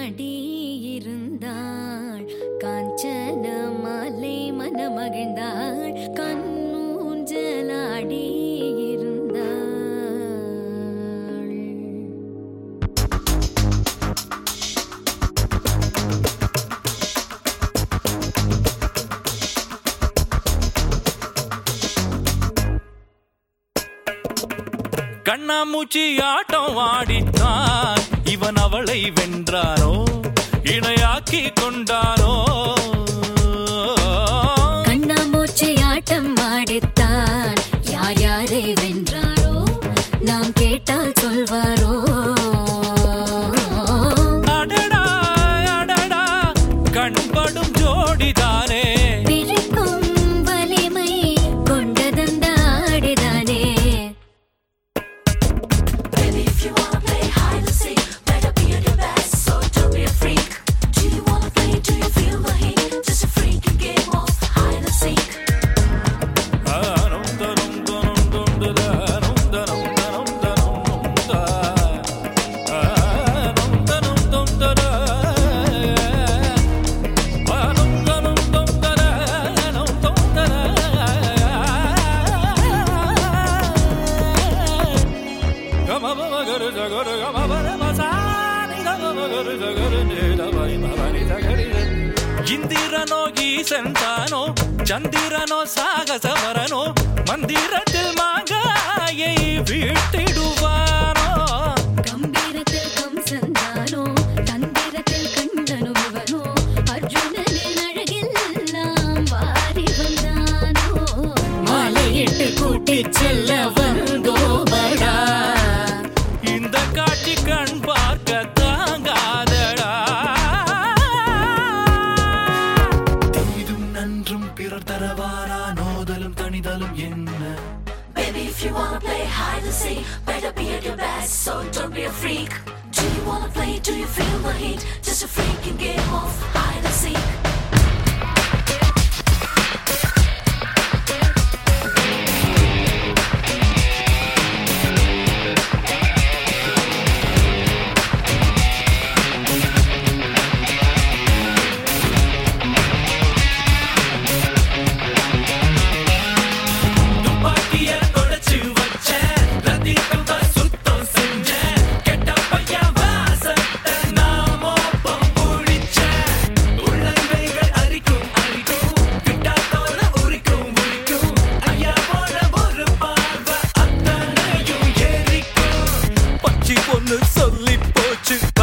ஊஞ்சலாடி இருந்தாள் காஞ்சன மாலை மனமகிழ்ந்தாள் கண்ணூஞ்சலாடி இருந்தாள். கண்ணாமூச்சி ஆட்டம் ஆடித்தான் இவன் அவளை வென்றானோ இணையாக்கி கொண்டானோ. கண்ணாமூச்சி ஆட்டம் ஆடித்தான் யார் யாரை வென்றாரோ நாம் கேட்டால் சொல்வாரோ. அடடா அடடா கண்படும் ஜோடிதானே பிரிக்கும் வலிமை கொண்டதந்த ஆடிதானே. இந்திரனோ ஈசன்தானோ சந்திரனோ சாகசவரனோ மந்திரத்தில் மாங்காயை வீழ்த்திடுவானோ. கம்பீரத்தில் கம்சந்தானோ தந்திரத்தில் கண்டனோ இவனோ அர்ஜுனனின் அழகெல்லாம் வாரி வந்தானோ. மாலையிட்டு கூட்டிச் செல்ல வந்தோபடா இந்த காட்சி கண் பார்க்க தாங்காதடா. தீதும் நன்றும் பிறர் தரவாரா நோதலும் தனிதலும் என்ன. Baby, if you wanna play hide and seek, better be at your best, so don't be a freak. Do you wanna play? Do you feel the heat? Just a freaking game of hide and seek. சொல்லி போச்சு